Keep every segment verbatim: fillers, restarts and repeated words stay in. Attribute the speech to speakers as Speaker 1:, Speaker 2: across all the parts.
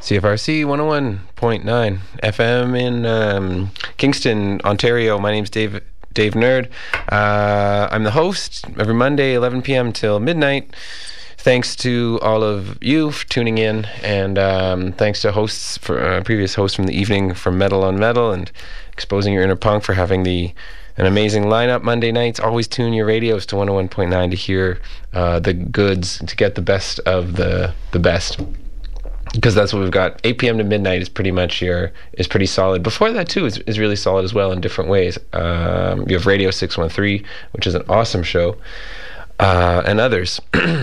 Speaker 1: C F R C one oh one point nine F M in um, Kingston, Ontario. My name's Dave Dave Nerd. Uh, I'm the host every Monday, eleven p.m. till midnight. Thanks to all of you for tuning in, and um, thanks to hosts for uh, previous hosts from the evening from Metal on Metal and Exposing Your Inner Punk for having the an amazing lineup Monday nights. Always tune your radios to one oh one point nine to hear uh, the goods, to get the best of the the best. Because that's what we've got. eight p.m. to midnight is pretty much your is pretty solid. Before that too is, is really solid as well in different ways. Um, you have Radio six one three, which is an awesome show, uh, and others.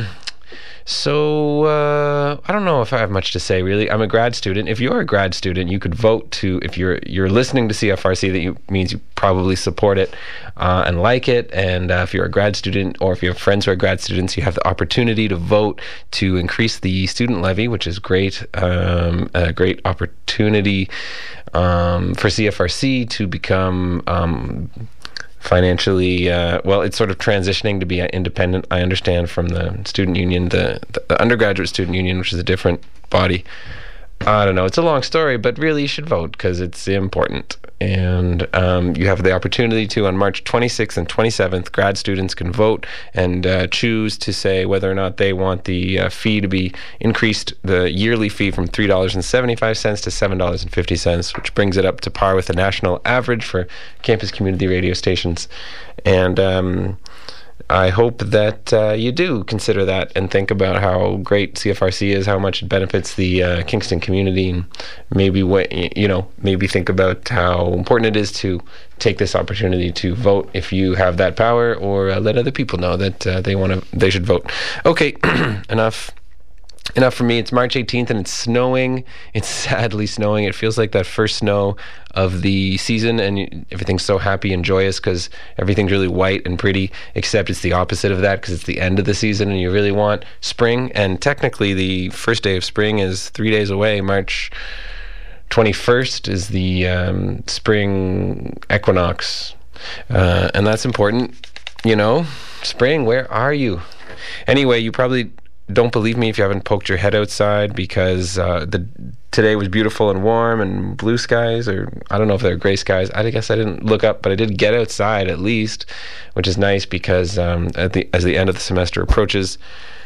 Speaker 1: So, uh, I don't know if I have much to say, really. I'm a grad student. If you're a grad student, you could vote to, if you're you're listening to C F R C, that you, means you probably support it uh, and like it. And uh, if you're a grad student, or if you have friends who are grad students, you have the opportunity to vote to increase the student levy, which is great, um, a great opportunity um, for C F R C to become... Um, financially, uh, well, it's sort of transitioning to be independent, I understand, from the student union, the, the undergraduate student union, which is a different body. I don't know, it's a long story, but really you should vote because it's important. And um, you have the opportunity to, on March twenty-sixth and twenty-seventh, grad students can vote and uh, choose to say whether or not they want the uh, fee to be increased, the yearly fee from three dollars and seventy-five cents to seven dollars and fifty cents, which brings it up to par with the national average for campus community radio stations. And um, I hope that uh, you do consider that and think about how great C F R C is, how much it benefits the uh, Kingston community, and maybe what you know, maybe think about how important it is to take this opportunity to vote if you have that power, or uh, let other people know that uh, they want to, they should vote. Okay, enough. Enough for me. It's March eighteenth and it's snowing. It's sadly snowing. It feels like that first snow of the season, and everything's so happy and joyous because everything's really white and pretty, except it's the opposite of that because it's the end of the season and you really want spring. And technically the first day of spring is three days away. March twenty-first is the um, spring equinox. Uh, and that's important. You know, spring, where are you? Anyway, you probably... don't believe me if you haven't poked your head outside, because uh, the today was beautiful and warm and blue skies, or I don't know if they're gray skies. I guess I didn't look up, but I did get outside at least, which is nice because um, at the as the end of the semester approaches,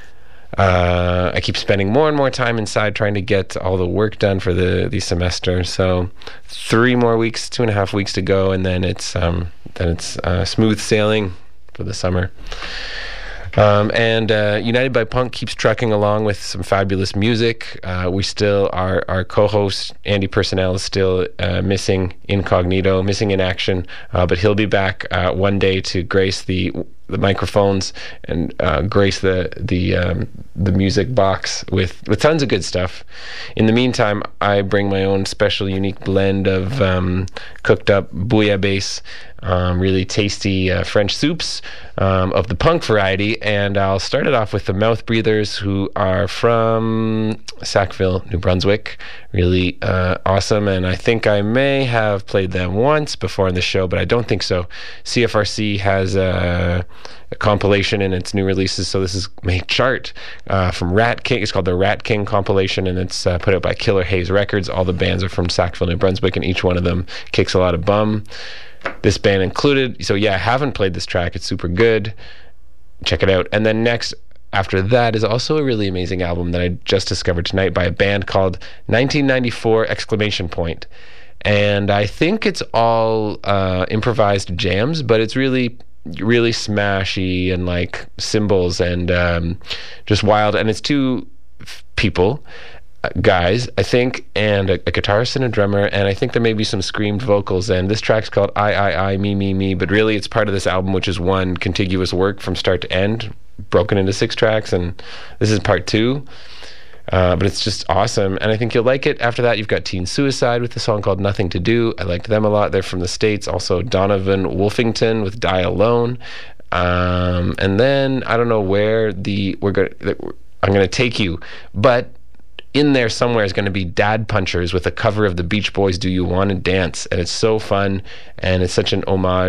Speaker 1: uh, I keep spending more and more time inside trying to get all the work done for the the semester. So three more weeks, two and a half weeks to go, and then it's um, then it's uh, smooth sailing for the summer. Um, and uh, United by Punk keeps trucking along with some fabulous music. Uh, we still, our, our co-host, Andy Purcell, is still uh, missing incognito, missing in action, uh, but he'll be back uh, one day to grace the the microphones and uh, grace the the um, the music box with, with tons of good stuff. In the meantime, I bring my own special, unique blend of um, cooked up bouillabaisse, um, really tasty uh, French soups um, of the punk variety, and I'll start it off with the Mouth Breathers, who are from Sackville, New Brunswick. Really uh, awesome, and I think I may have played them once before in the show, but I don't think so. C F R C has a, a compilation in its new releases, so this is my chart uh, from Rat King. It's called the Rat King compilation, and it's uh, put out by Killer Haze Records. All the bands are from Sackville, New Brunswick, and each one of them kicks a lot of bum. This band included. So yeah, I haven't played this track. It's super good. Check it out. And then next, after that, is also a really amazing album that I just discovered tonight by a band called nineteen ninety-four exclamation point. And I think it's all uh, improvised jams, but it's really, really smashy and like cymbals and um, just wild. And it's two f- people, uh, guys, I think, and a, a guitarist and a drummer, and I think there may be some screamed vocals. And this track's called I, I, I, Me, Me, Me, but really it's part of this album, which is one contiguous work from start to end, broken into six tracks, and this is part two. Uh, but it's just awesome, and I think you'll like it. After that, you've got Teen Suicide with a song called Nothing to Do. I liked them a lot. They're from the States. Also, Donovan Wolfington with Die Alone. Um, and then, I don't know where the we're going. I'm going to take you, but in there somewhere is going to be Dad Punchers with a cover of the Beach Boys' Do You Want to Dance, and it's so fun, and it's such an homage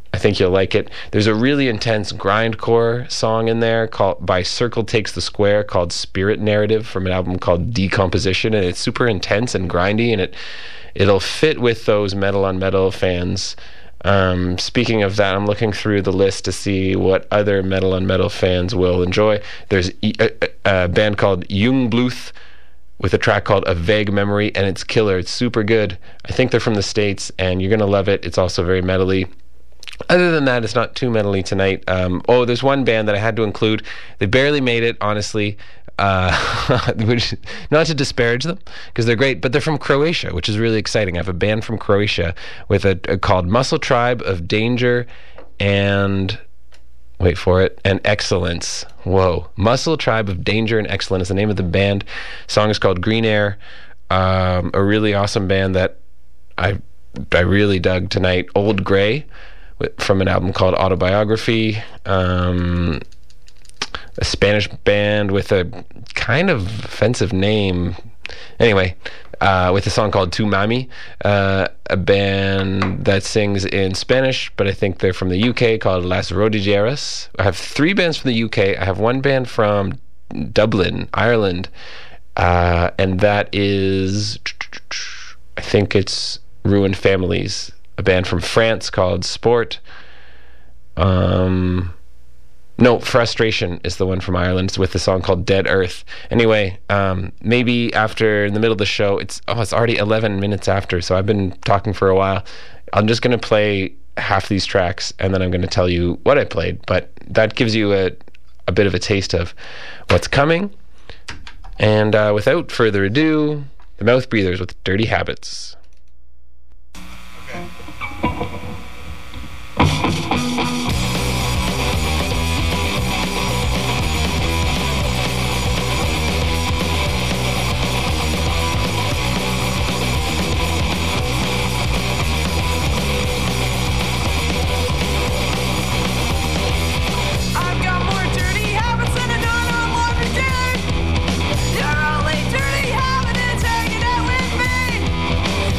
Speaker 1: I think you'll like it. There's a really intense grindcore song in there called by Circle Takes the Square called Spirit Narrative from an album called Decomposition, and it's super intense and grindy, and it it'll fit with those metal on metal fans. Um, speaking of that, I'm looking through the list to see what other metal on metal fans will enjoy. There's a, a, a band called Jungbluth with a track called A Vague Memory, and it's killer. It's super good. I think they're from the States, and you're going to love it. It's also very metal-y. Other than that, it's not too metal-y tonight. Um, oh, there's one band that I had to include. They barely made it, honestly. Uh, which, not to disparage them, because they're great, but they're from Croatia, which is really exciting. I have a band from Croatia with a, a called Muscle Tribe of Danger and... wait for it, and Excellence. Whoa. Muscle Tribe of Danger and Excellence is the name of the band. Song is called Green Air. Um, a really awesome band that I I really dug tonight. Old Grey, from an album called Autobiography. Um, a Spanish band with a kind of offensive name. Anyway, uh, with a song called Tu Mami, uh, a band that sings in Spanish, but I think they're from the U K, called Las Rodilleras. I have three bands from the U K. I have one band from Dublin, Ireland, uh, and that is, I think it's Ruined Families, a band from France called Sport. Um... No, Frustration is the one from Ireland with the song called Dead Earth. Anyway, um, maybe after, in the middle of the show, it's oh, it's already eleven minutes after, so I've been talking for a while. I'm just going to play half these tracks, and then I'm going to tell you what I played, but that gives you a, a bit of a taste of what's coming. And uh, without further ado, the Mouth Breathers with Dirty Habits. Okay.
Speaker 2: Your only dirty habit is hanging out with me.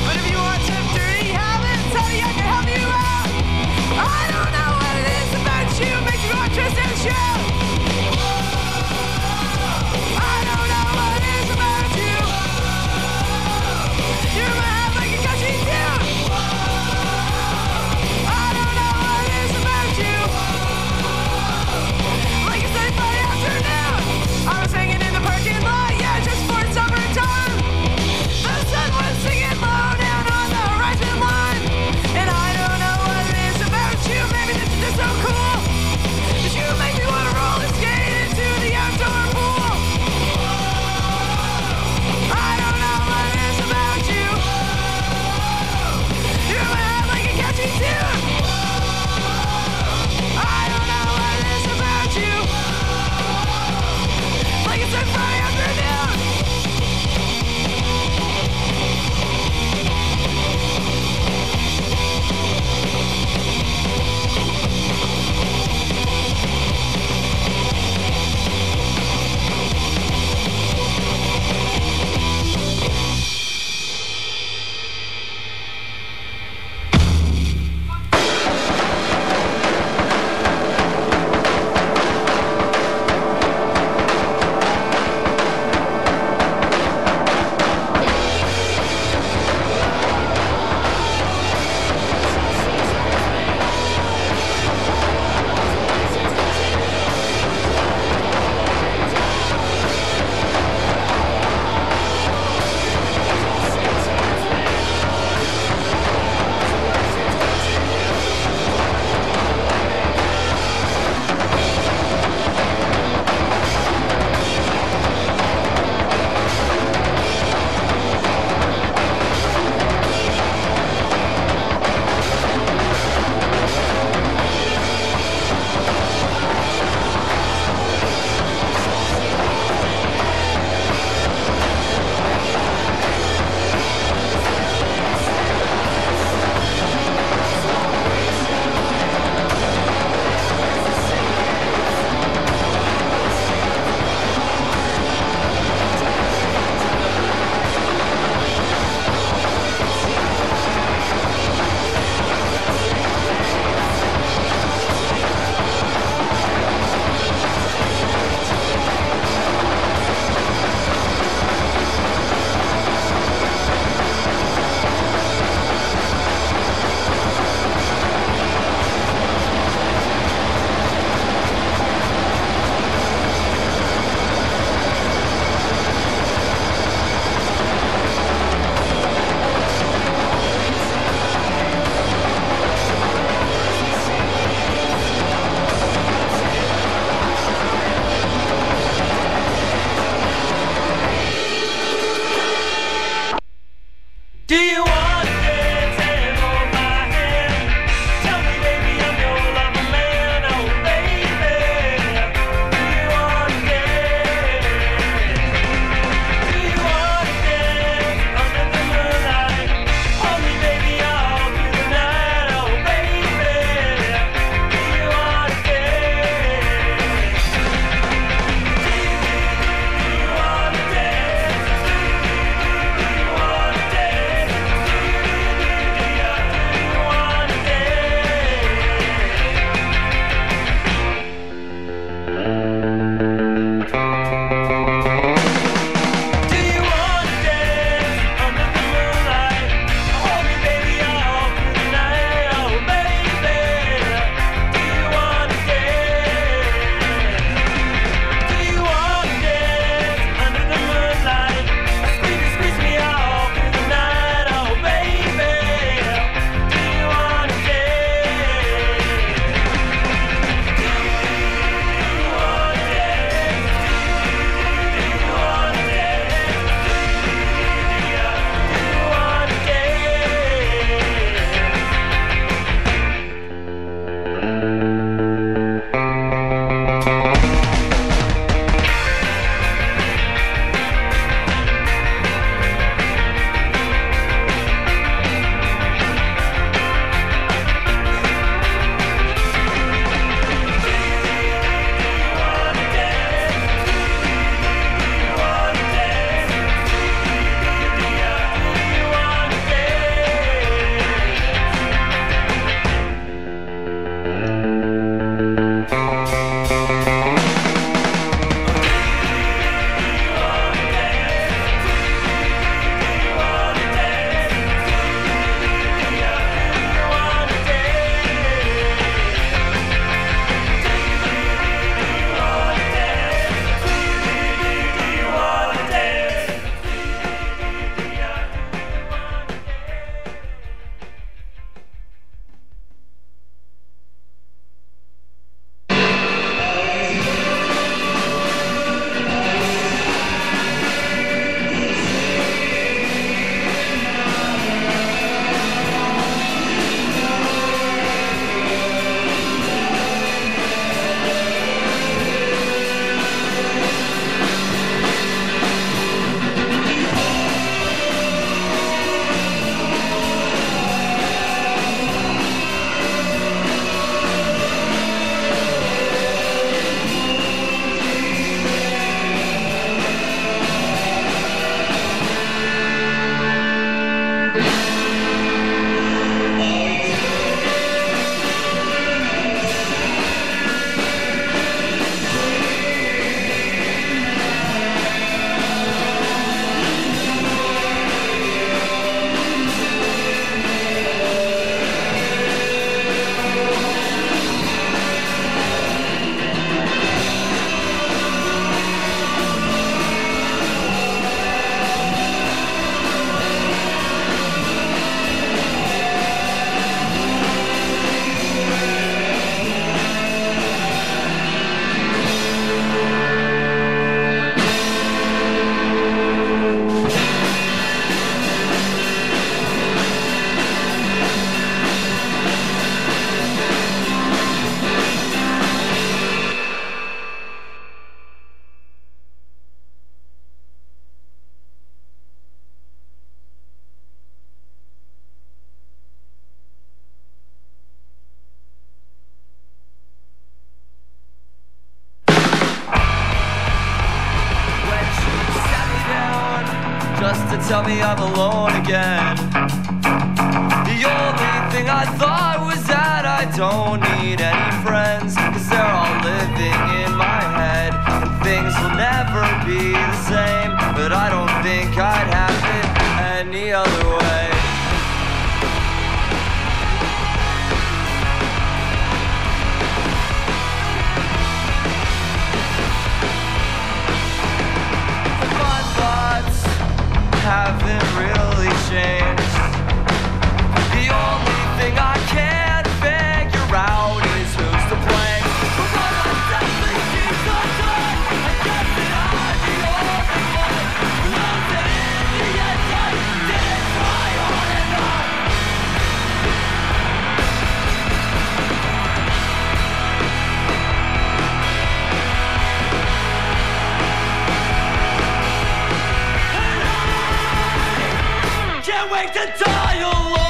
Speaker 2: just to tell me I'm alone again. The only thing I thought was that I don't need any friends, 'cause they're all living in my head, and things will never be the same. But I don't think I'd have it any other way. My thoughts haven't really changed. The only thing I can't figure out is who's to blame. But what I definitely seem to do, I guess that I'm the only one who knows that in the end I didn't try hard enough. And I can't wait to die alone.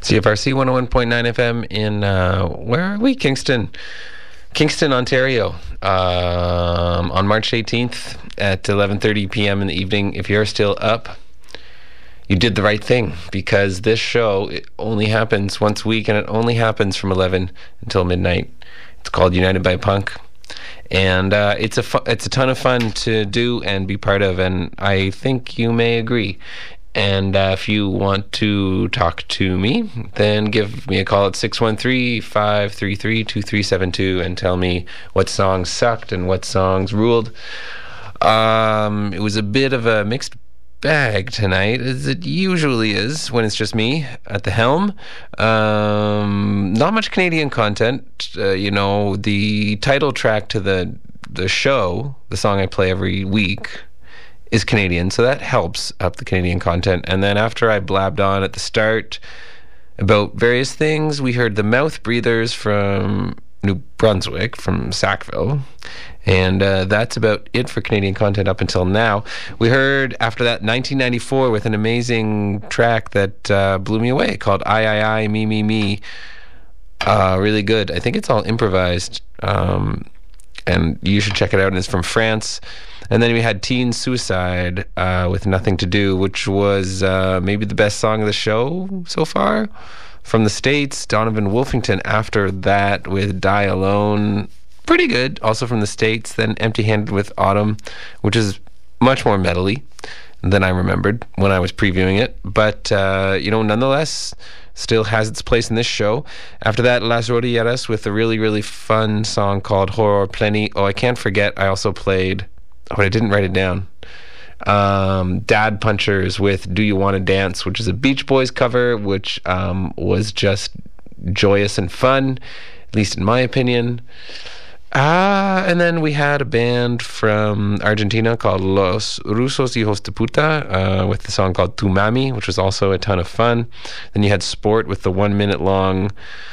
Speaker 1: C F R C one oh one point nine F M in, uh, where are we? Kingston. Kingston, Ontario, um, on March eighteenth at eleven thirty p.m. in the evening. If you're still up, you did the right thing, because this show, it only happens once a week, and it only happens from eleven until midnight. It's called United by Punk, and uh, it's a fu- it's a ton of fun to do and be part of, and I think you may agree. And uh, if you want to talk to me, then give me a call at six one three, five three three, two three seven two and tell me what songs sucked and what songs ruled. Um, it was a bit of a mixed bag tonight, as it usually is when it's just me at the helm. Um, not much Canadian content. Uh, you know, the title track to the the show, the song I play every week, is Canadian, so that helps up the Canadian content. And then after I blabbed on at the start about various things, we heard the Mouth Breathers from New Brunswick, from Sackville, and uh, that's about it for Canadian content up until now. We heard after that nineteen ninety-four with an amazing track that uh, blew me away called I, I, I, Me, Me, Me. Uh, really good. I think it's all improvised, um, and you should check it out, and it's from France. And then we had Teen Suicide uh, with Nothing to Do, which was uh, maybe the best song of the show so far. From the States, Donovan Wolfington after that with Die Alone. Pretty good. Also from the States. Then Empty Handed with Autumn, which is much more metally than I remembered when I was previewing it. But, uh, you know, nonetheless, still has its place in this show. After that, Las Rodilleras with a really, really fun song called Horror Plenty. Oh, I can't forget, I also played... Oh, I didn't write it down. Um, Dad Punchers with Do You Want to Dance, which is a Beach Boys cover, which um, was just joyous and fun, at least in my opinion. Uh, and then we had a band from Argentina called Los Rusos Hijos de Puta uh, with the song called Tu Mami, which was also a ton of fun. Then you had Sport with the one minute long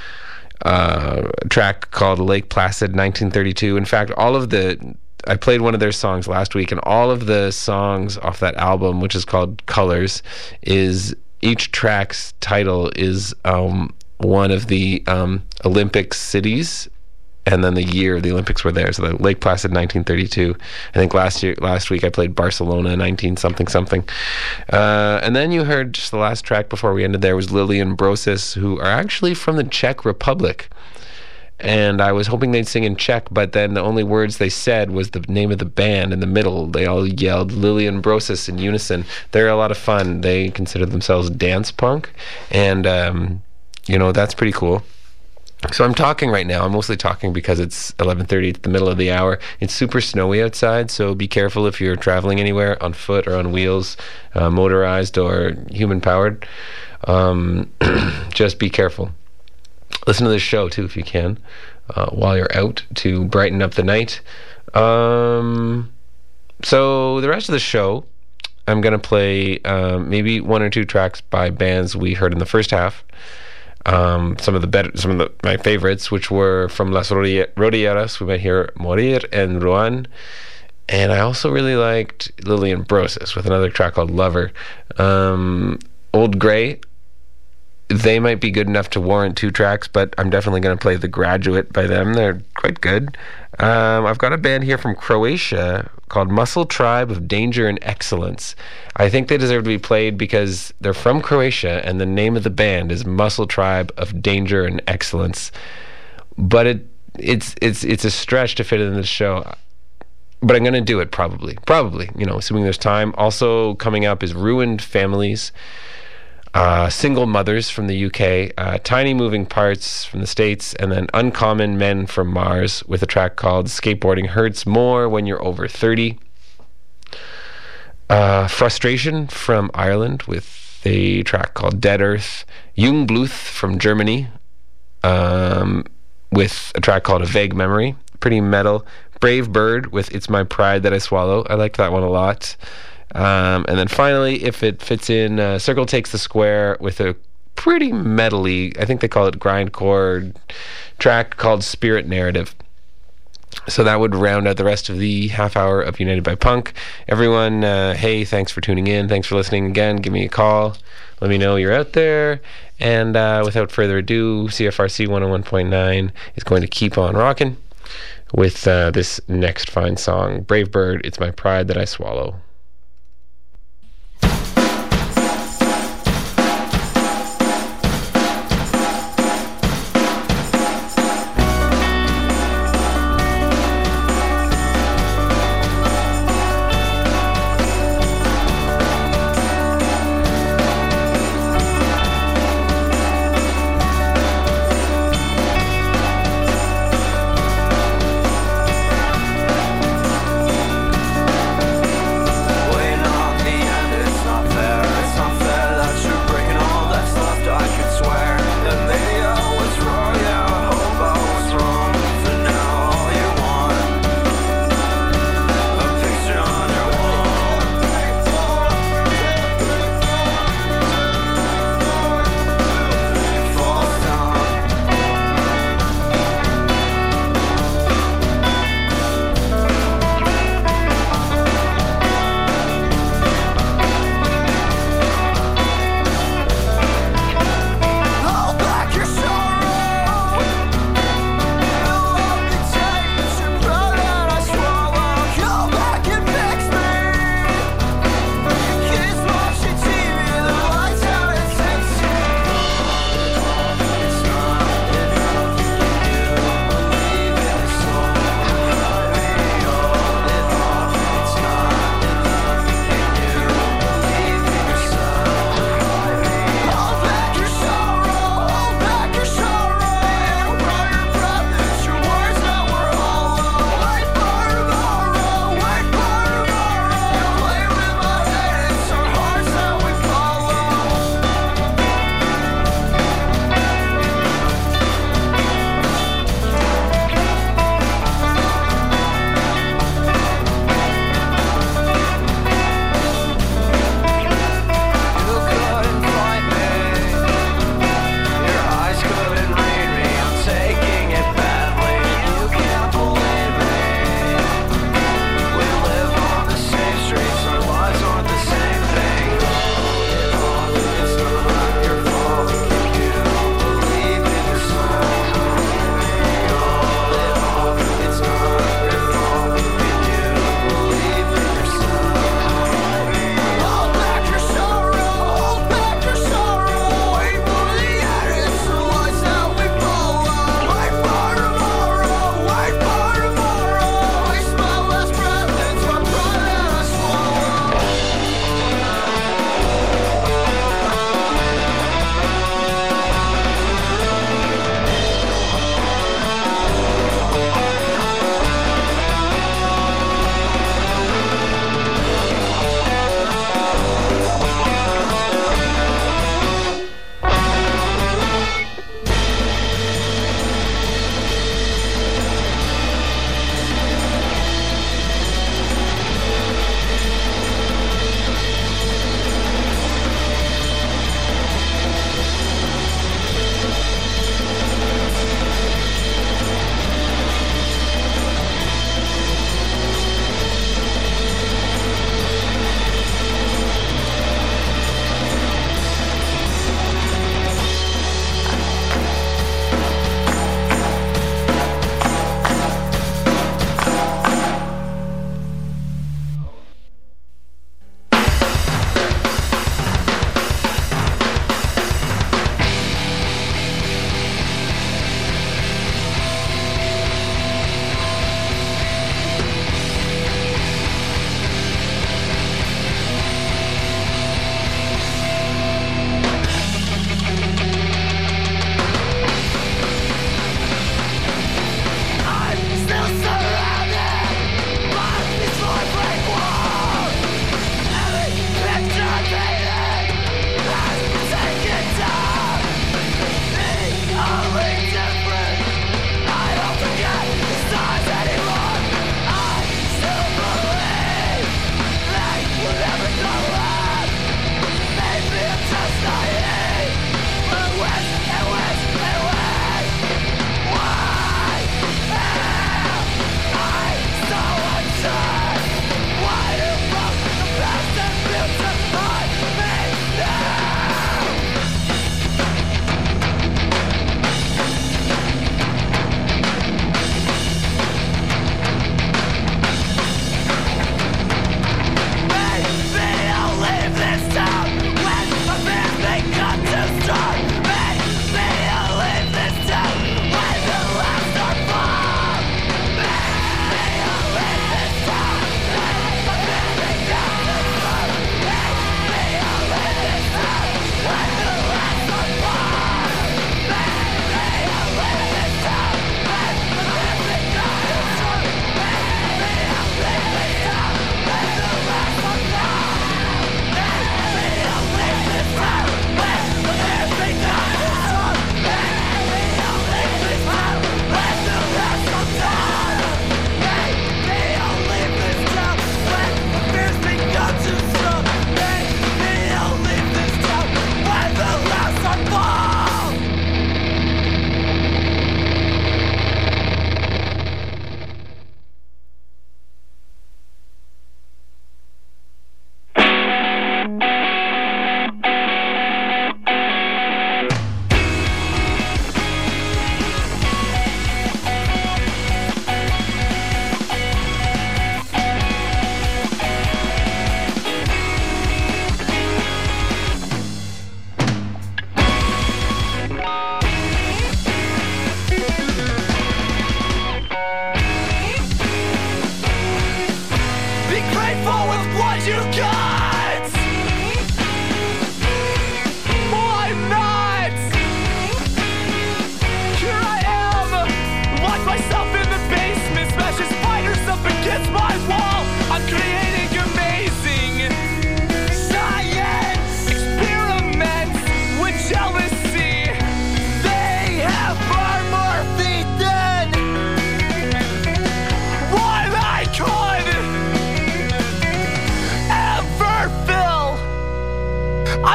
Speaker 1: uh, track called Lake Placid nineteen thirty-two. In fact, all of the... I played one of their songs last week, and all of the songs off that album, which is called Colors, is each track's title is um, one of the um, Olympic cities, and then the year the Olympics were there. So the Lake Placid nineteen thirty-two. I think last year, last week I played Barcelona nineteen something something. Uh, and then you heard just the last track before we ended there was Lilian Brosis, who are actually from the Czech Republic. And I was hoping they'd sing in Czech, but then the only words they said was the name of the band in the middle. They all yelled Lilian Brosis in unison. They're a lot of fun. They consider themselves dance punk, and um, you know, that's pretty cool. So I'm talking right now. I'm mostly talking because it's eleven thirty, it's the middle of the hour. It's super snowy outside, so be careful if you're traveling anywhere on foot or on wheels, uh, motorized or human-powered. Um, just be careful. Listen to this show, too, if you can, uh, while you're out to brighten up the night. Um, so the rest of the show, I'm going to play um, maybe one or two tracks by bands we heard in the first half. Um, some of the better, some of the, my favorites, which were from Las Rodilleras. We might hear Morir and Ruan. And I also really liked Lilian Brosis with another track called Lover. Um, Old Grey. They might be good enough to warrant two tracks, but I'm definitely going to play The Graduate by them. They're quite good. Um, I've got a band here from Croatia called Muscle Tribe of Danger and Excellence. I think they deserve to be played because they're from Croatia, and the name of the band is Muscle Tribe of Danger and Excellence. But it it's it's it's a stretch to fit in this show. But I'm going to do it probably. Probably, you know, assuming there's time. Also coming up is Ruined Families. Uh, Single Mothers from the U K, uh, Tiny Moving Parts from the States, and then Uncommon Men from Mars with a track called Skateboarding Hurts More When You're Over thirty. Uh, Frustration from Ireland with a track called Dead Earth. Jungbluth from Germany um, with a track called A Vague Memory. Pretty metal. Brave Bird with It's My Pride That I Swallow. I liked that one a lot. Um, and then finally, if it fits in, uh, Circle Takes the Square with a pretty metally, I think they call it grindcore track called Spirit Narrative. So that would round out the rest of the half hour of United by Punk. Everyone, uh, hey, thanks for tuning in. Thanks for listening again. Give me a call. Let me know you're out there. And uh, without further ado, C F R C one oh one point nine is going to keep on rocking with uh, this next fine song, Brave Bird, It's My Pride That I Swallow.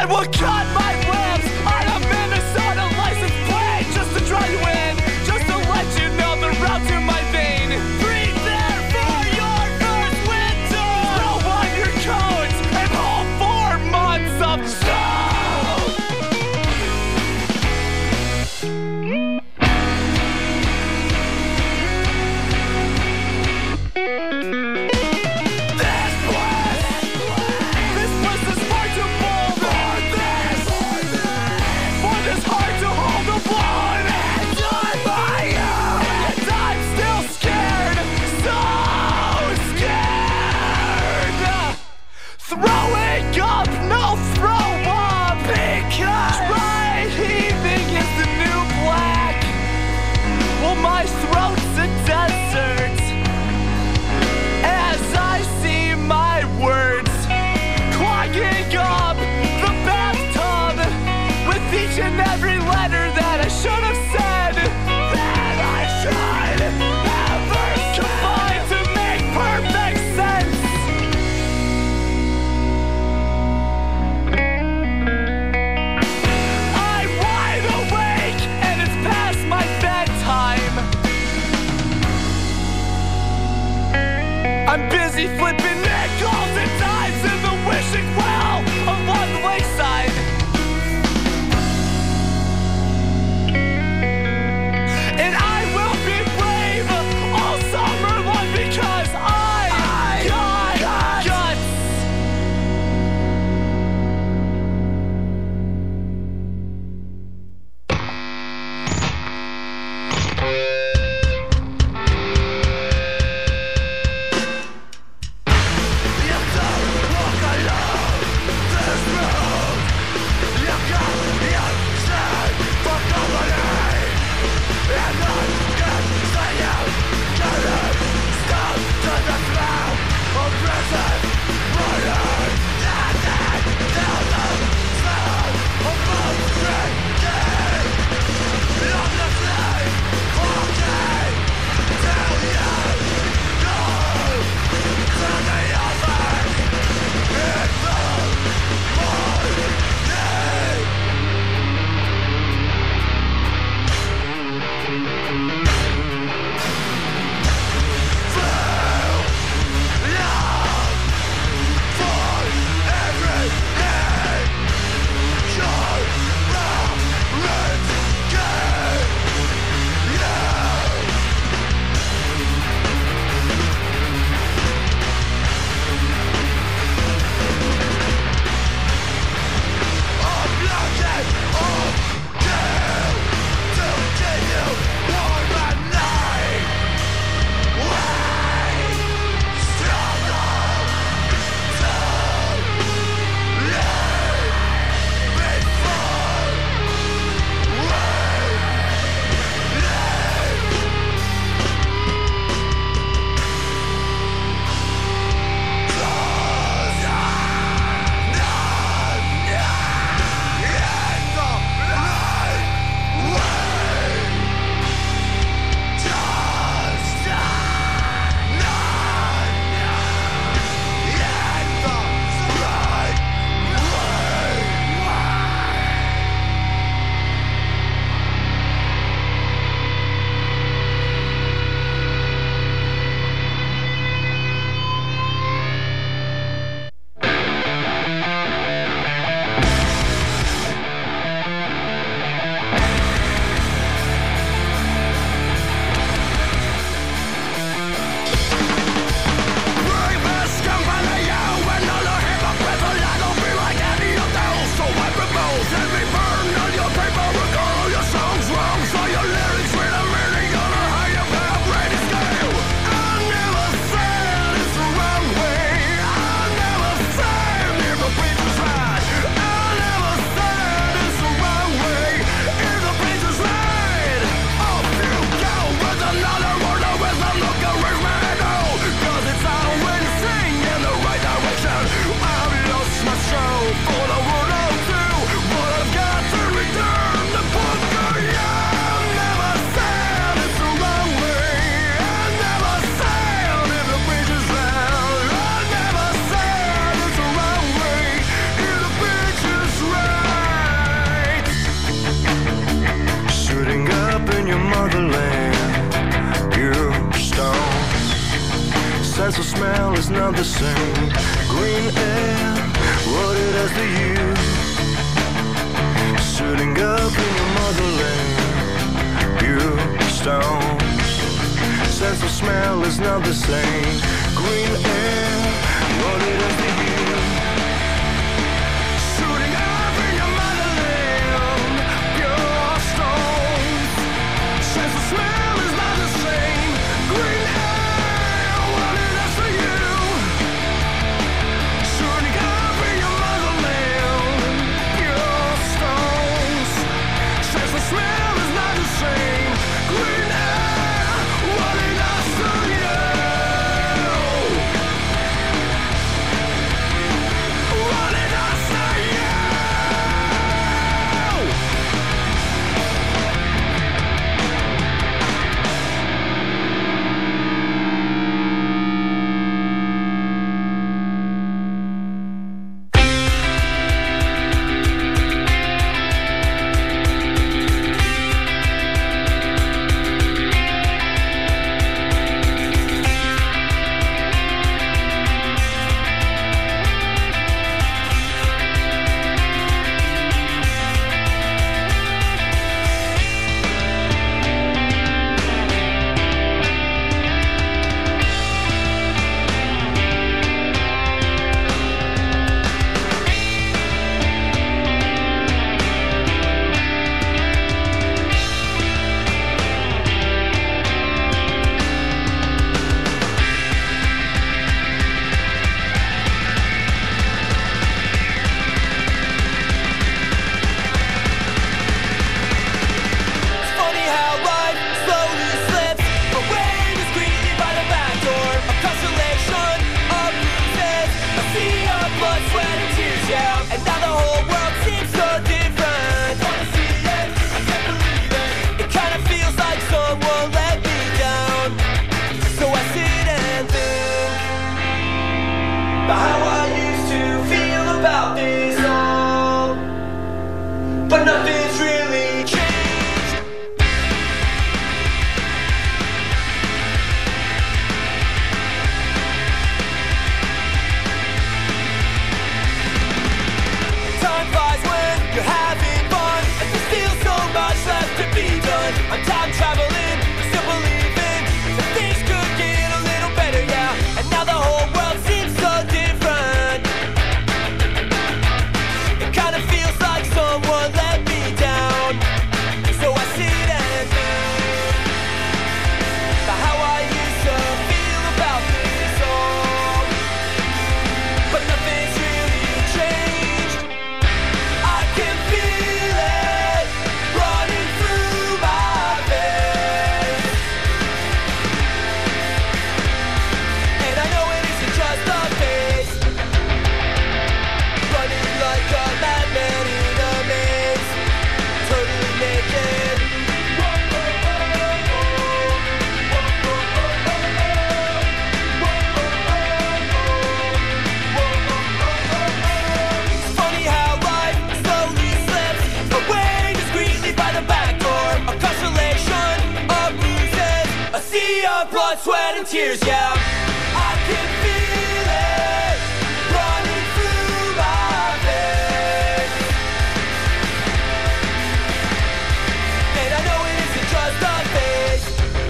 Speaker 2: will cut my lips on a Minnesota license plate just to draw you in, just to let you know the route to my vein. Breathe there for your first winter. Throw on your coat and hold four months of snow. This place, this place is far too bold for this, for this heart to hold the blood and die by you. And I'm still scared, so scared. Throwing up, no throw up, because dry heaving is the new black. Well, my throat's a desert as I see my words clogging up the bathtub with each and every letter that I should have said, that I should ever combine to make perfect sense. I'm wide awake and it's past my bedtime. I'm busy flipping nickels and dimes in the wishing well along the lakeside.
Speaker 3: sense of smell is not the same. Green air, what it does to you. Shooting up in your motherland, you stone. Sense of smell is not the same. Green air, what it does to you. Shooting up in your motherland, pure stones. Sense of smell is not the same. Green air, what it does to you. Shooting up in your motherland, pure stones. Sense of smell is not the same. Green air, what it does to you. What it does to you. It's funny how life slowly slips away discreetly by the back door. A constellation of bruises, a sea of blood, sweat, and tears, yeah. And now the whole world seems so different. Wanna see it? I can't believe it. It kind of feels like someone let me down. So I sit and think about how I used to feel about this all, but nothing's really changed. Time flies when you're having fun, and there's still so much left to be done. I'm time traveling, still believing that things could get a little better, yeah. And now the whole world seems so different. It kind of feels like someone let me down. So I sit and think about how I used to feel about this all, but nothing's really changed. I can feel it running through my veins, and I know it isn't just a phase. Running like a madman in a maze, totally naked. It's funny how life slowly slips away discreetly by the back door. A constellation of bruises, a sea of blood, sweat, and tears, yeah. I can feel it running through my veins, and I know it isn't just a phase.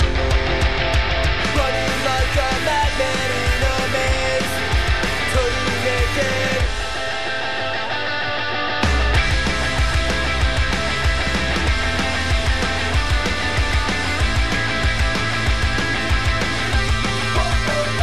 Speaker 3: Running like a madman in a maze, totally naked. Whoa, whoa,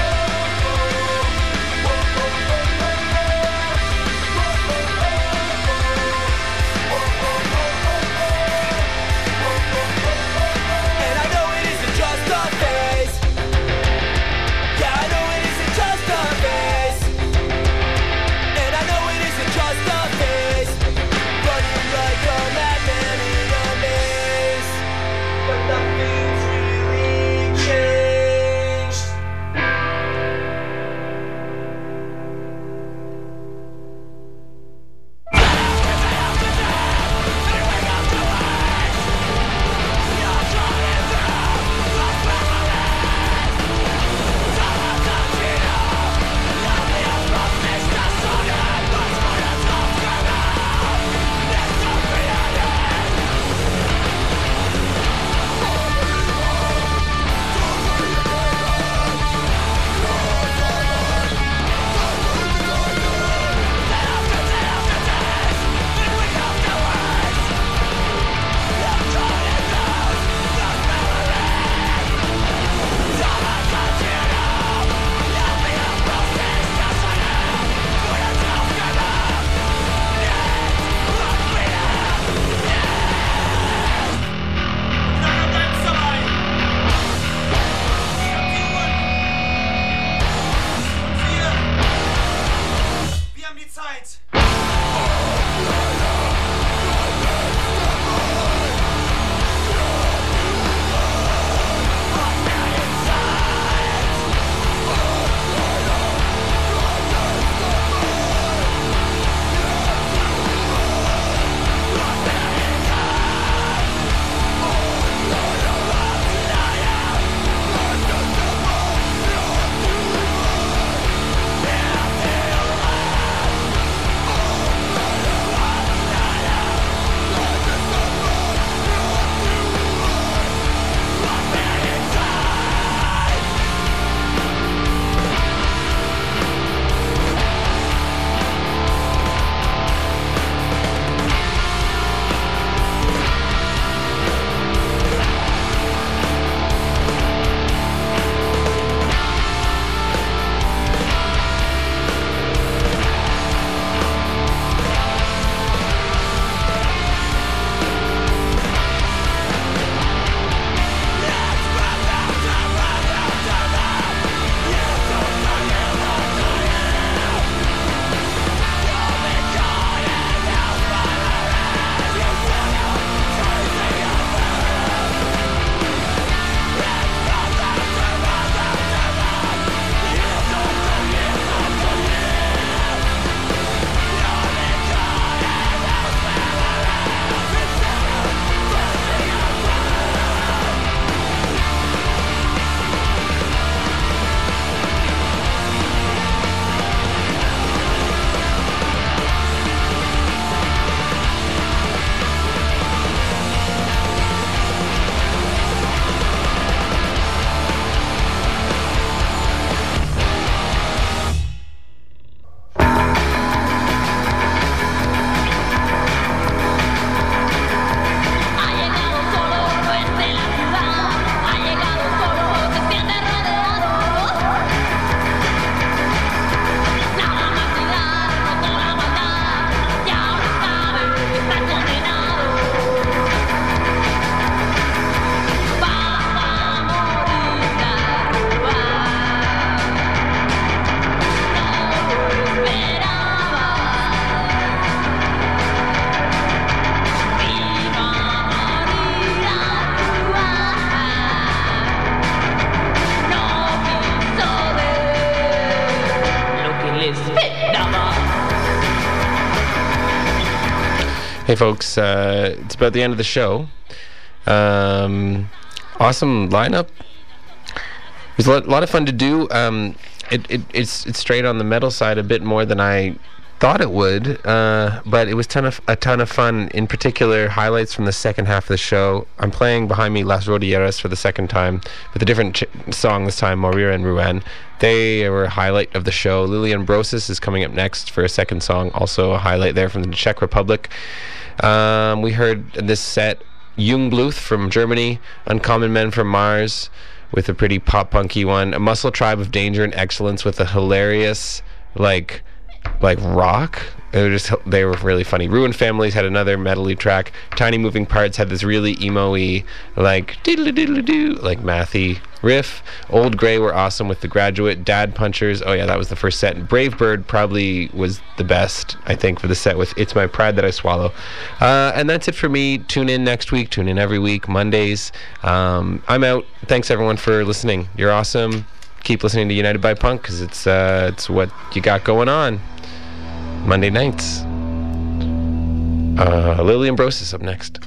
Speaker 1: Hey folks, uh, it's about the end of the show. Um, awesome lineup. It was a lot, lot of fun to do. Um, it, it, it's it's straight on the metal side a bit more than I thought it would, uh, but it was ton of, a ton of fun. In particular, highlights from the second half of the show. I'm playing behind me Las Rodilleras for the second time with a different ch- song this time, Morir en Rouen. They were a highlight of the show. Lilian Brosis is coming up next for a second song, also a highlight there from the Czech Republic. Um, we heard in this set Jungbluth from Germany, Uncommon Men from Mars with a pretty pop-punky one, a Muscle Tribe of Danger and Excellence with a hilarious, like, like rock. They were just they were really funny. Ruined Families had another metal-y track. Tiny Moving Parts had this really emo-y, like diddle-diddle-doo, like mathy riff. Old Grey were awesome with The Graduate. Dad Punchers, oh yeah, that was the first set. And Brave Bird probably was the best, I think, for the set with It's My Pride That I Swallow. Uh, and that's it for me. Tune in next week. Tune in every week, Mondays. Um, I'm out. Thanks everyone for listening. You're awesome. Keep listening to United by Punk because it's uh, it's what you got going on. Monday nights. Uh, Lilian Brosis up next.